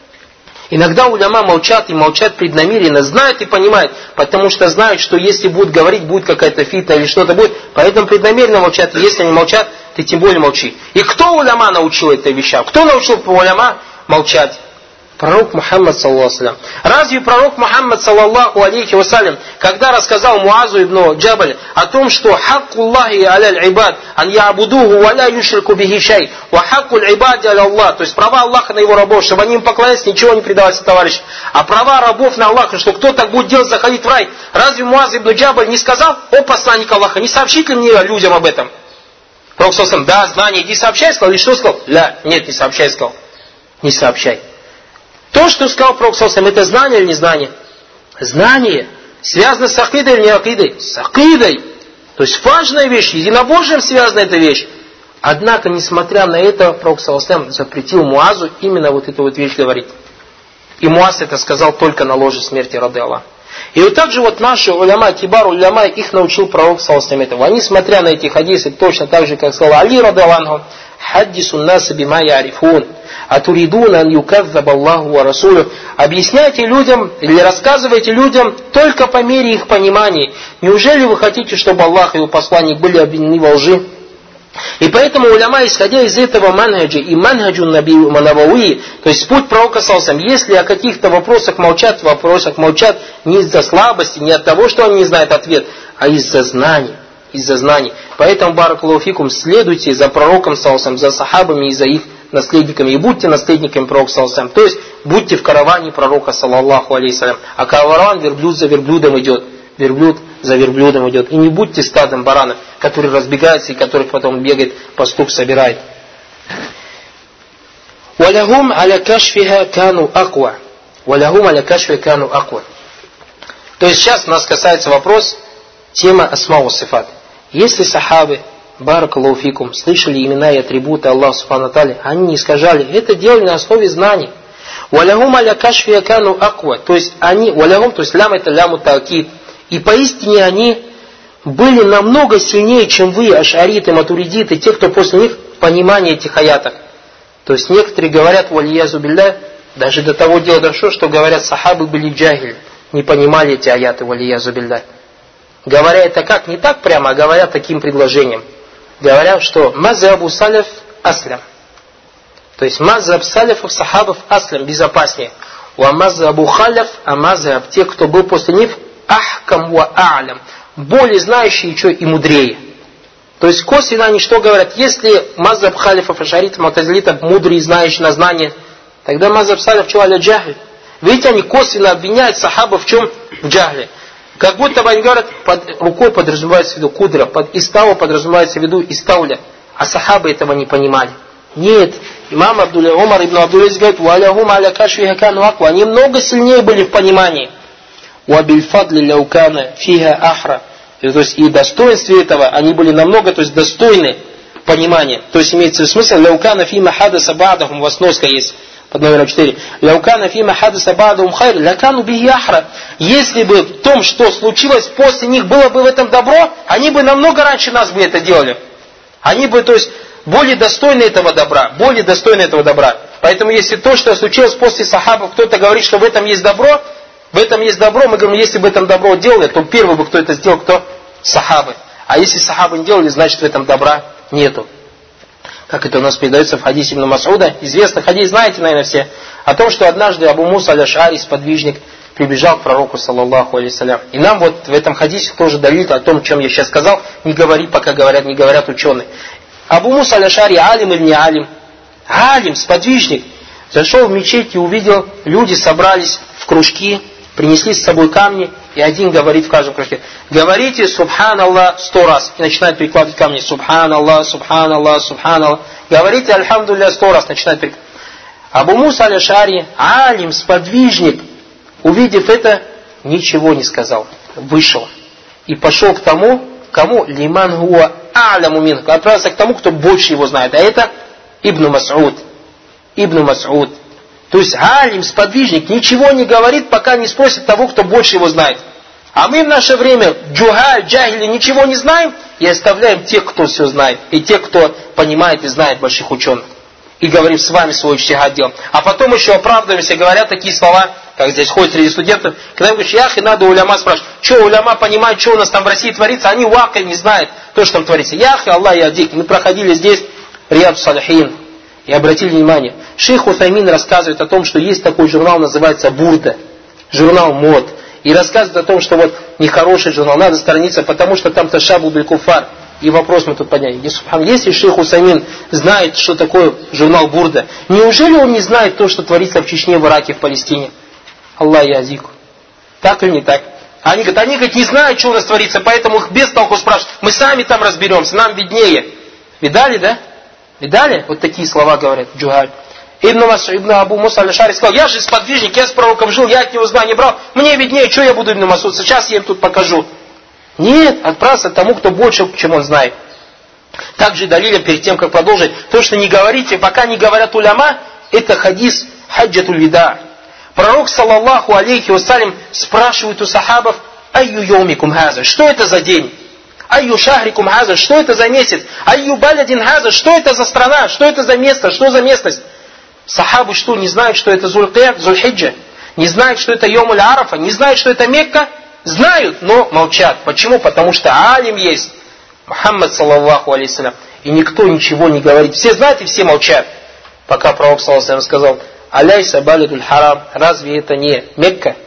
Иногда уляма молчат, и молчат преднамеренно. Знают и понимают. Потому что знают, что если будут говорить, будет какая-то фитна или что-то будет. Поэтому преднамеренно молчат. И если они молчат, ты тем более молчи. И кто уляма научил этой вещам? Кто научил уляма молчать? Пророк Мухаммад, саллаллаху алейхи вассалям. Разве пророк Мухаммад, саллаллаху алейхи вассалям, когда рассказал Муазу ибн Джабаль о том, что хаккуллахи аля ибад ан я'будуху ва ла юшрику бихи шай, ва хаккуль ибади аля Аллах, то есть права Аллаха на его рабов, чтобы они им поклонялись, ничего не предавались товарищ. А права рабов на Аллаха, что кто так будет делать, заходить в рай. Разве Муаз ибн Джабаль не сказал: о посланник Аллаха, не сообщить ли мне людям об этом? Пророк саллаллаху алейхи вассалям: да, знание, иди сообщай, сказал, или что сказал? Нет, не сообщай, сказал. Не сообщай. То, что сказал пророк саллаллаху алейхи вассалям, это знание или не знание? Знание. Связано с акидой или не акидой? С акидой. То есть важная вещь, единобожием связана эта вещь. Однако, несмотря на это, пророк саллаллаху алейхи вассалям запретил Муазу именно вот эту вот вещь говорить. И Муаз это сказал только на ложе смерти ради Аллаха. И вот так же вот наши уляма, кибар уляма, их научил пророк саллаллаху алейхи вассалям этого. Они, смотря на эти хадисы, точно так же, как сказал Али ради Аллаху: хаддису наса бима ярифун, атуридуна ан юказзаба Аллаху ва расулю. Объясняйте людям или рассказывайте людям только по мере их понимания. Неужели вы хотите, чтобы Аллах и его посланник были обвинены во лжи? И поэтому уляма, исходя из этого манхаджа и манхаджу навауи, то есть путь пророка саллаллаху алейхи вассалям, если о каких-то вопросах молчат не из-за слабости, не от того, что они не знают ответ, а из-за знаний. Поэтому, баракаллаху фикум, следуйте за пророком саллаллаху алейхи вассалям, за сахабами и за их наследниками, и будьте наследниками пророка саллаллаху алейхи вассалям. То есть будьте в караване пророка саллаллаху алейхи вассалям. А караван верблюд за верблюдом идет. Верблюд за верблюдом идет. И не будьте стадом баранов, которые разбегаются и которых потом бегает, пастух собирает. وَلَهُمْ عَلَى كَشْفِهَا كَانُوا أَقْوَى. То есть сейчас нас касается вопрос, тема асма сифат. Если сахабы, баракаллаху фикум, слышали имена и атрибуты Аллаха субхану ва тааля, они не искажали, это делали на основе знаний. Валягум аля кашфия кану аква. То есть они, валягум, то есть лям это ляму таакид. И поистине они были намного сильнее, чем вы, ашариты, матуридиты, те, кто после них в понимании этих аятов. То есть некоторые говорят, валиязу билля, даже до того дела дошло, что говорят, сахабы были джахиль, не понимали эти аяты, валиязу билля. Говоря это как? Не так прямо, а говорят таким предложением. Говорят, что мазабу саляф аслям. То есть мазаб саляфов, сахабов аслям, безопаснее. Ва мазабу халяф, а мазаб, те, кто был после них, ахкам ва а'лям, более знающие и мудрее. То есть косвенно они что говорят? Если мазаб халифов, ашаритов, мутазилитов мудрый, знающий на знание, тогда мазаб салиф чего аля джахль. Видите, они косвенно обвиняют сахабов в чем? В джахле. Как будто бы они говорят, под рукой подразумевается в виду кудра, под истау подразумевается в виду истауля. А сахабы этого не понимали. Нет. Имам Умар ибн Абдул-Азиз говорит, «Валяхум аля кашви хакану аква». Они много сильнее были в понимании. «Вабильфадли ляукана фиха ахра». То есть и достоинстве этого они были намного, то есть достойны понимания. То есть имеется в смысл, «Ляукана фима хадаса ба'дахум», у вас носка есть под номером 4. «Ляукана фима хадаса ба'дахум хайр, лякану бихи ахра». Если бы в том, что случилось после них, было бы в этом добро, они бы намного раньше нас бы это делали. Они бы, то есть, более достойны этого добра, более достойны этого добра. Поэтому, если то, что случилось после сахабов, кто-то говорит, что в этом есть добро, мы говорим, если бы это добро делали, то первый бы, кто это сделал, кто? Сахабы. А если сахабы не делали, значит в этом добра нету. Как это у нас передается в хадисе Ибн Мас'уда. Известный хадис, знаете, наверное, все. О том, что однажды Абу Муса аль-Аш'ари, сподвижник, прибежал к пророку, саллаллаху алейхиссалям. И нам вот в этом хадисе тоже далит о том, чем я сейчас сказал. Не говори, пока не говорят ученые. Абу Муса аль-Аш'ари, алим или не алим? Алим, сподвижник. Зашел в мечеть и увидел, люди собрались в кружки, принесли с собой камни, и один говорит в каждом кружке: говорите субханаллах 100 раз. И начинает перекладывать камни. Субханаллах, субханаллах, субханаллах. Говорите альхамдулилля 100 раз. Начинает перекладывать. Абу Муса аль-Аш'ари, алим, сподвижник, увидев это, ничего не сказал. Вышел. И пошел к тому, кому? Лиман хуа а'ляму мин. Отправился к тому, кто больше его знает. А это Ибн Мас'уд. Ибн Мас'уд. То есть алим, сподвижник, ничего не говорит, пока не спросит того, кто больше его знает. А мы в наше время джухаль, джахили, ничего не знаем и оставляем тех, кто все знает. И тех, кто понимает и знает больших ученых. И говорим, с вами свой иджтихад делаем. А потом еще оправдываемся, говорят такие слова, как здесь ходят среди студентов. Когда им говорят, яхи, надо уляма спрашивать. Что уляма понимают, что у нас там в России творится? Они вакой не знают, то, что там творится. Яхи, Аллах ядик. Мы проходили здесь Риад Салихин. И обратили внимание, шейх Утаймин рассказывает о том, что есть такой журнал, называется Бурда, журнал мод. И рассказывает о том, что вот нехороший журнал, надо сторониться, потому что там ташабу биль куфар. И вопрос мы тут подняли. Если шейх Утаймин знает, что такое журнал Бурда, неужели он не знает то, что творится в Чечне, в Ираке, в Палестине? Аллах язику. Так или не так? Они говорят, не знают, что у нас творится, поэтому их без толку спрашивают. Мы сами там разберемся, нам виднее. Видали, да? Видали? Вот такие слова говорят джухаль. Ибн Абу Муса аль-Аш'ари сказал, я же сподвижник, я с пророком жил, я от него знания брал, мне виднее, что я буду Ибн Мас'уд, сейчас я им тут покажу. Нет, отправься тому, кто больше, чем он знает. Также далиля, перед тем, как продолжить, то, что не говорите, пока не говорят уляма, это хадис хаджатуль вида. Пророк, саллаллаху алейхи вассалям, спрашивает у сахабов, айю йомикум хаза, что это за день? Айю шахрикум хаза, что это за месяц? Айю балядин хаза, что это за страна? Что это за место? Что за местность? Сахабы что, не знают, что это Зуль-Киад, Зуль-Хиджа? Не знают, что это Йомуль Арафа? Не знают, что это Мекка? Знают, но молчат. Почему? Потому что алим есть. Мухаммад, саллаллаху алейхиссалям. И никто ничего не говорит. Все знают и все молчат. Пока пророк, саллаллаху алейхи сказал, аляйса балидуль харам, разве это не Мекка?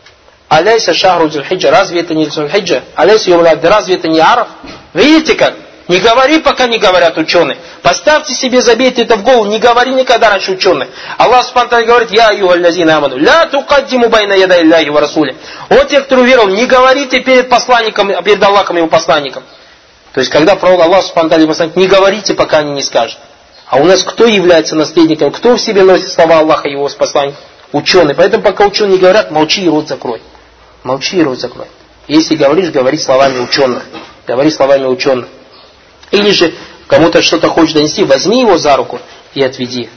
Аляйса шахру Зуль-Хиджа, разве это не Зуль-Хиджа? Аляйса Йомуль Абд, разве это не Араф? Видите как? Не говори, пока не говорят ученые. Поставьте себе, забейте это в голову, не говори никогда раньше ученые. Аллах субхану ва тааля говорит, я аюхаллазина аману, ля тукаддиму байна ядай Аллахи ва расули. Вот те, кто уверовал, не говорите перед посланником, перед Аллахом и его посланником. То есть, когда пророк Аллах субхану ва тааля посланник, не говорите, пока они не скажут. А у нас кто является наследником, кто в себе носит слова Аллаха и его посланника? Ученые. Поэтому, пока ученые не говорят, молчи и рот закрой. Молчи и рот закрой. Если говоришь, говори словами ученых. Говори словами ученых. Или же кому-то что-то хочешь донести, возьми его за руку и отведи.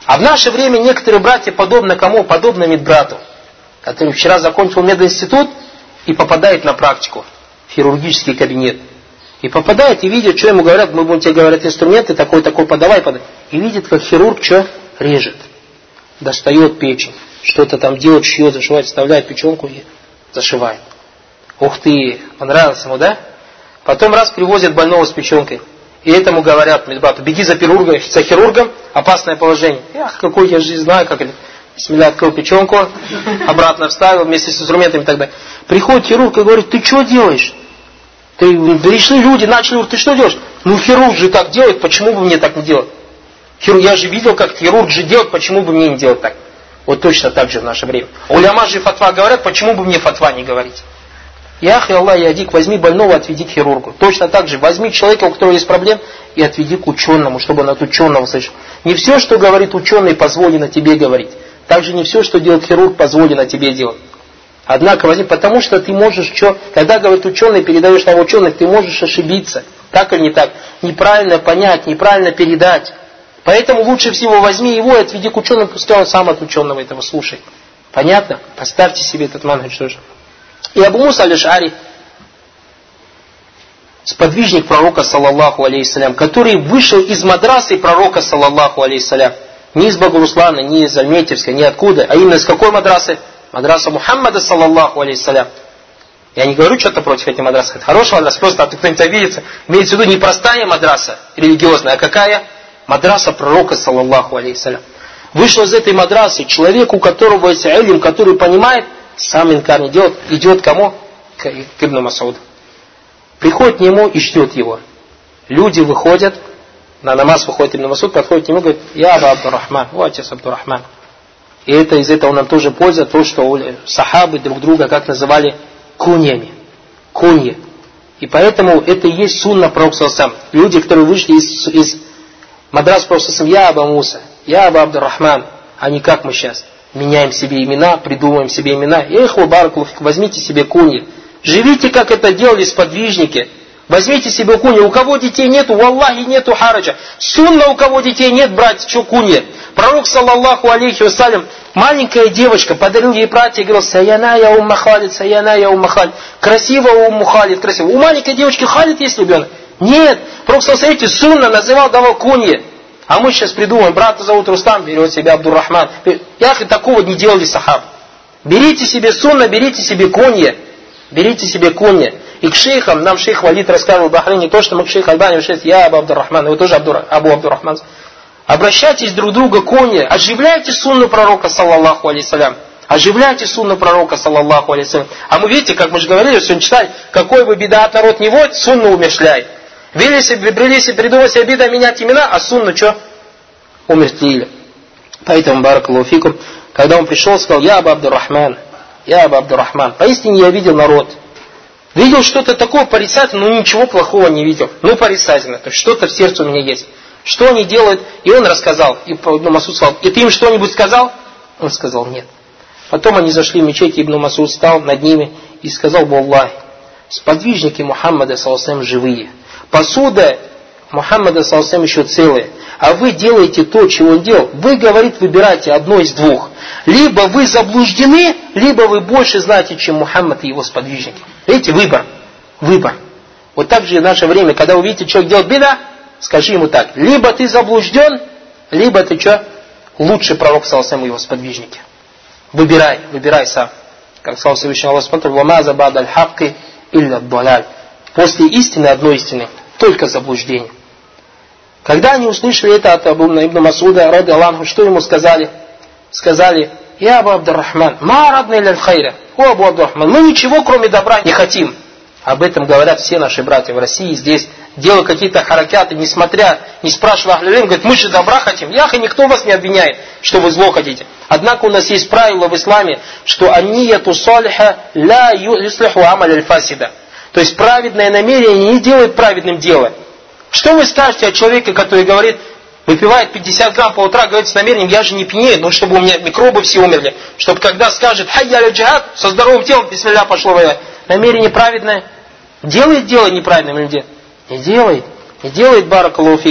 А в наше время некоторые братья подобны кому? Подобны медбрату, который вчера закончил мединститут и попадает на практику в хирургический кабинет. И попадает и видит, что ему говорят, мы будем тебе говорить инструменты, такой-такой подавай. И видит, как хирург что? Режет. Достает печень, что-то там делает, шьет, зашивает, вставляет печенку и зашивает. Ух ты, понравилось ему, да? Потом раз привозят больного с печенкой. И этому говорят медбрату, беги за хирургом, опасное положение. Ах, какой я жизнь знаю, как это. Бисмилля, открыл печенку, обратно вставил вместе с инструментами и так далее. Приходит хирург и говорит, ты что делаешь? Пришли люди, начали говорить, ты что делаешь? Ну хирург же так делает, почему бы мне так не делать? Я же видел, как хирург же делает, почему бы мне не делать так? Вот точно так же в наше время. Уляма же фатва говорят, почему бы мне фатва не говорить? Яхи Аллах ядик, возьми больного, отведи к хирургу. Точно так же, возьми человека, у которого есть проблем, и отведи к ученому, чтобы он от ученого слышал. Не все, что говорит ученый, позволено тебе говорить. Также не все, что делает хирург, позволено тебе делать. Однако возьми, потому что ты можешь, когда говорит ученый, передаешь на ученых, ты можешь ошибиться. Так или не так? Неправильно понять, неправильно передать. Поэтому лучше всего возьми его и отведи к ученому, пускай он сам от ученого этого слушает. Понятно? Поставьте себе этот манхадж тоже. И Абу Муса аль-Аш'ари, сподвижник пророка, саллаллаху алейхиссалям, который вышел из мадрасы пророка, саллаллаху алейхиссалям, не из Багуруслана, не из Альметьевска, ни откуда, а именно из какой мадрасы? Мадраса Мухаммада, саллаллаху алейхиссалям. Я не говорю что-то против этой мадрасы, это хорошая мадраса, просто кто-нибудь обидится. Имеется в виду не простая мадраса религиозная, а какая? Мадраса пророка, саллаллаху алейхиссалям. Вышел из этой мадрасы человек, у которого есть илм, который понимает, сам инкар не делает, идет кому? К Ибн Мас'уду. Приходит к нему и ждет его. Люди выходят, на намаз выходит Ибн Мас'уд, подходит к нему и говорит, я Аба Абдуррахман, о отец Абдуррахман. И это из этого нам тоже польза, то, что сахабы друг друга как называли куньями. Куньи. И поэтому это и есть сунна пророка саллаллаху. Люди, которые вышли из мадрас пророка саллаллаху, я Аба Муса, я Аба Абдуррахман, а не как мы сейчас. Меняем себе имена, придумываем себе имена. Эху баракулуфик, возьмите себе куньи. Живите, как это делали сподвижники. Возьмите себе куньи. У кого детей нету, валлахи нету хараджа. Сунна, у кого детей нет, брать, что куньи. Пророк, саллаллаху алейхи вассалям, маленькая девочка, подарил ей платье и говорил, саяна я умма Халид, саяна я умма Халид. Красиво умму Халид, красиво. У маленькой девочки Халид есть ребенок? Нет. Пророк, саллаллаху сунна называл, давал куньи. А мы сейчас придумаем, брата зовут Рустам, берет себя Абдуррахман. Яхи, такого не делали сахаб. Берите себе сунна, берите себе кунья. Берите себе кунья. И к шейхам, нам шейх Валид рассказывал в Бахрейне, то, что мы к шейху Альбани, я Абу Абдуррахман, его тоже Абу Абдуррахман. Обращайтесь друг к другу кунья, оживляйте сунну пророка, саллаллаху алейхиссалям. Оживляйте сунну пророка, саллаллаху алейхиссалям. А мы видите, как мы же говорили, сегодня читали, какой бы бидат народ не водит, сунну умерщвляет. Брелись и придумали себе бида менять имена, а сунну что? Умертвили. Поэтому, баракаллаху фикум, когда он пришел, сказал, я Абу Абдуррахман, я Абу Абдуррахман. Поистине я видел народ. Видел что-то такое порицательное, но ничего плохого не видел. Ну, порицательно, то есть что-то в сердце у меня есть. Что они делают? И он рассказал. И Ибн Мас'уд сказал, и ты им что-нибудь сказал? Он сказал, нет. Потом они зашли в мечеть, Ибн Мас'уд стал над ними и сказал, валлахи, сподвижники Мухаммада, саллаллаху живые. Посуда Мухаммада, саллаллаху еще целая. А вы делаете то, чего он делал. Вы, говорит, выбирайте одно из двух. Либо вы заблуждены, либо вы больше знаете, чем Мухаммад и его сподвижники. Видите, выбор. Выбор. Вот так же в наше время, когда увидите, человек делает бида, скажи ему так. Либо ты заблужден, либо ты что? Лучше пророк, саллаллаху и его сподвижники. Выбирай, выбирай сам. Как сказал Всевышний Аллах Субхану ва ма забад аль-хакки илля ад-далаль. После истины, одной истины, только заблуждение. Когда они услышали это от Ибн Мас'уда, ради Аллаху, что ему сказали? Сказали, я Абу Абдуррахман, ма радна илля аль-хайра. О, Абу Абдуррахман, мы ничего кроме добра не хотим. Об этом говорят все наши братья в России, здесь делают какие-то харакяты, не спрашивая ахлюлем, говорят, мы же добра хотим. Яхи, никто вас не обвиняет, что вы зло хотите. Однако у нас есть правило в исламе, что аннияту салиха ла юслиху амаль аль-фасида. То есть праведное намерение не делает праведным дело. Что вы скажете о человеке, который говорит, выпивает 50 грамм по утру, говорит с намерением, я же не пьянею, ну чтобы у меня микробы все умерли. Чтобы когда скажет, хайя аль-джихад, со здоровым телом, бисмилля, пошло воевать. Намерение праведное. Делает дело неправедным или нет? Не делает. Не делает, баракаллаху фикум.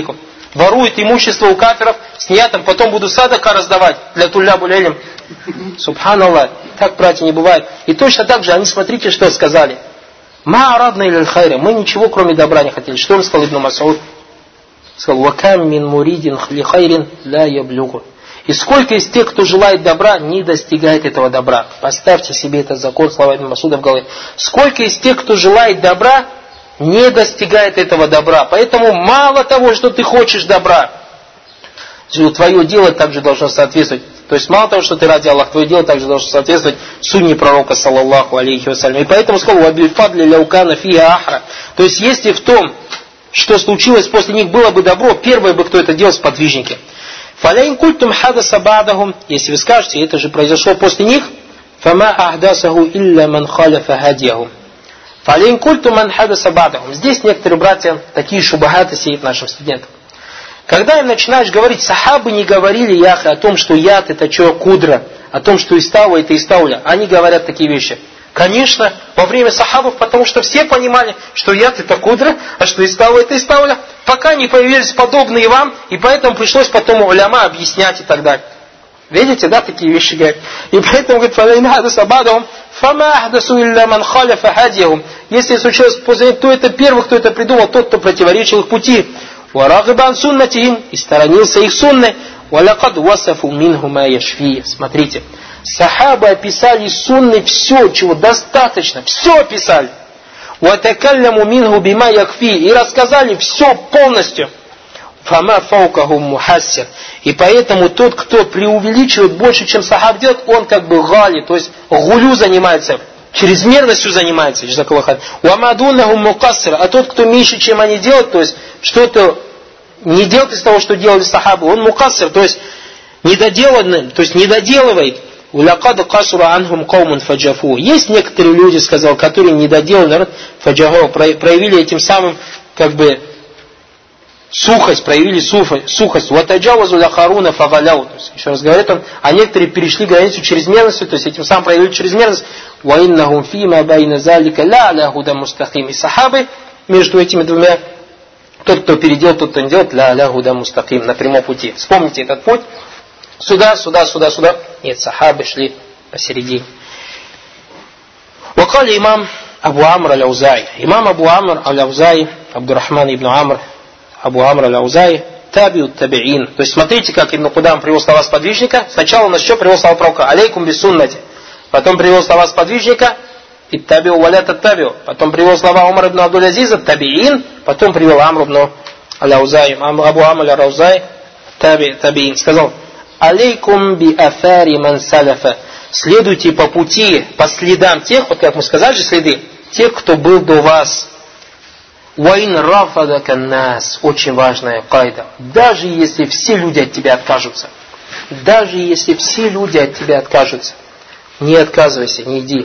ворует имущество у кафиров, снятым, потом буду садака раздавать для туллябуль илм. Субханаллах, так, братья, не бывает. И точно так же они, смотрите, что сказали. Ма арадна иляль хайра, мы ничего кроме добра не хотели. Что он сказал Ибн Мас'уд? Сказал, вакам мин муридин ли хайрин ля яблюгу. И сколько из тех, кто желает добра, не достигает этого добра. Поставьте себе этот закон, слова Ибн Мас'уда в голове. Сколько из тех, кто желает добра, не достигает этого добра. Поэтому мало того, что ты хочешь добра, твое дело также должно соответствовать. То есть мало того, что ты ради Аллаха, твое дело также должно соответствовать сунне пророка, саллаллаху алейхи вассалям. И поэтому сказал, вабильфадли ляукана фия ахра. То есть если в том, что случилось после них, было бы добро, первое бы, кто это делал, сподвижники. Фаляин культум хадаса ба'дахум, если вы скажете, это же произошло после них, фама ахдасаху илля ман халяфа хадьяхум. Фаляин культум ман хадаса ба'дахум. Здесь некоторые братья, такие шубахаты сеют нашим студентам. Когда им начинаешь говорить, сахабы не говорили яхи о том, что яд это что, кудра, о том, что истауа это истауля. Они говорят такие вещи. Конечно, во время сахабов, потому что все понимали, что яд это кудра, а что истауа это истауля. Пока не появились подобные вам, и поэтому пришлось потом уляма объяснять и так далее. Видите, да, такие вещи говорят. И поэтому говорит, если случилось после них, кто это первый, кто это придумал, тот, кто противоречил их пути. وَرَغِبَانْ سُنَّتِهِمْ и сторонился их сунны. وَلَقَدْ وَصَفُوا مِنْهُ مَا يَشْفِي. Смотрите, сахабы описали сунны все, чего достаточно, все описали. وَتَكَلَّمُوا مِنْهُ بِمَا يَكْفِي и рассказали все полностью. فَمَا فَوْقَهُمْ مُحَسِّرٌ. И поэтому тот, кто преувеличивает больше, чем сахаб делает, он как бы гали, то есть гулю занимается, чрезмерностью занимается. وَمَدُونَهُمْ مُقَصِّرٌ. А тот, кто меньше, чем они делают, то есть что-то не делает из того, что делали сахабы, он мукассир, то есть недоделанный, то есть недоделывает. وَلَقَدْ قَصُرَ عَنْهُمْ قَوْمٌ فَجَفُوا. Есть некоторые люди, сказал, которые недоделаны, проявили этим самым как бы сухость, проявили сухость. وَتَجَاوَزُوا لَخَرُونَ فَغَلَوْا. Еще раз говорит он, а некоторые перешли границу чрезмерности, то есть этим самым проявили чрезмерность. وَإِنَّهُمْ فِي مَا بَيْنَ ذَلِكَ لَا عَلَى هُدًى مُسْتَقِيمٍ. И сахабы между этими двумя, тот, кто переделал, тот, кто не делает, ля аля гуда мустаким, на прямом пути. Вспомните этот путь. Сюда. Нет, сахабы шли посередине. Вакали имам Абу Амр аль-Аузаи. Имам Абу Амр аль-Аузаи, Абдуррахман ибн Амр, Абу Амр аль-Аузаи, табиут табиин. То есть смотрите, как Ибн Кудам привел слова сподвижника. Сначала он еще привел слова пророка, алейкум бисуннати. Потом привел слова сподвижника, иттабиу валя таттабиу. Потом привел слова Умар ибн Абдул-Азиза, табиин. Потом привел Амр ибн аль-Аузаи, Абу Амр аль-Аузаи, табиин. Сказал, алейкум би афари ман салафа. Следуйте по пути, по следам тех, вот как мы сказали же следы, тех, кто был до вас. Ваин рафадака нас. Очень важная кайда. Даже если все люди от тебя откажутся. Даже если все люди от тебя откажутся. Не отказывайся, не иди.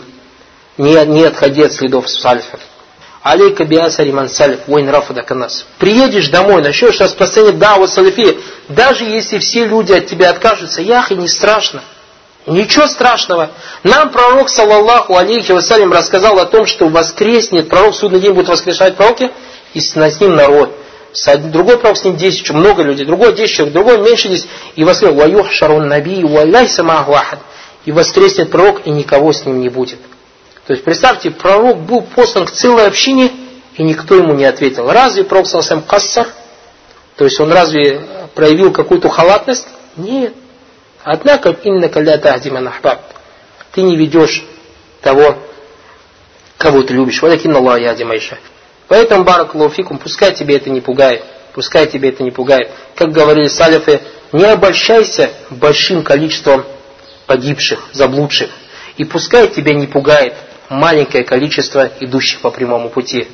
Не отходи от следов салифов. Алейка биасари ман салиф, ваин рафадака нас. Приедешь домой, начнешь распространять даву салифи. Даже если все люди от тебя откажутся, яхи, не страшно. Ничего страшного. Нам пророк, саллаллаху алейхи вассалям, рассказал о том, что воскреснет, пророк в судный день будет воскрешать пророки, и с ним народ. Другой пророк с ним 10, много людей, другой 10 человек, другой меньше 10. И воскреснет, ваюхшарун наби, валяйса махвахад. И воскреснет пророк, и никого с ним не будет. То есть, представьте, пророк был послан к целой общине, и никто ему не ответил. Разве пророк, саллаллаху алейхи кассар? То есть, он разве проявил какую-то халатность? Нет. Однако, иннака ля тахди ман ахбаб. Ты не ведешь того, кого ты любишь. Валякинна Аллах яхди ман яша. Поэтому, баракаллаху фикум, пускай тебе это не пугает. Пускай тебе это не пугает. Как говорили салифы, не обольщайся большим количеством погибших, заблудших. И пускай тебя не пугает маленькое количество идущих по прямому пути.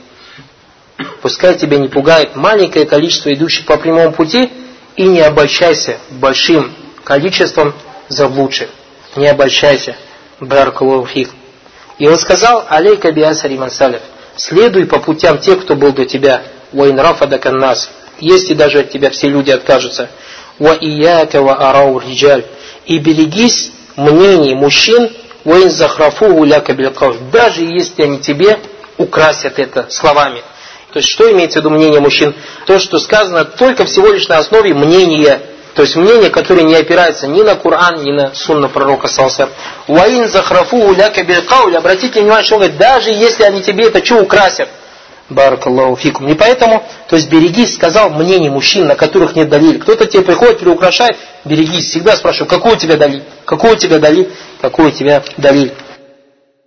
Пускай тебя не пугает маленькое количество идущих по прямому пути, и не обольщайся большим количеством заблудших. Не обольщайся. Баракаллаху фик. И он сказал, алейка биасари ман салиф. Следуй по путям тех, кто был до тебя. Ваин рафадака нас. Если даже от тебя все люди откажутся. Ва ияка ва арау риджаль. И берегись мнений мужчин. Ваин захрафу гуляка билкауш. Даже если они тебе украсят это словами. То есть, что имеется в виду мнение мужчин? То, что сказано только всего лишь на основе мнения. То есть, мнение, которое не опирается ни на Коран, ни на сунну пророка саллаллаху алейхи ва саллям. «Ваин захрафу ляка билькаули». Обратите внимание, что он говорит, даже если они тебе это что украсят. Баракаллаху фикум. Не поэтому, то есть, берегись, сказал мнение мужчин, на которых нет далили. Кто-то тебе приходит, приукрашает, берегись. Всегда спрашиваю, какой у тебя далиль? Какой у тебя далиль? Какой у тебя далиль?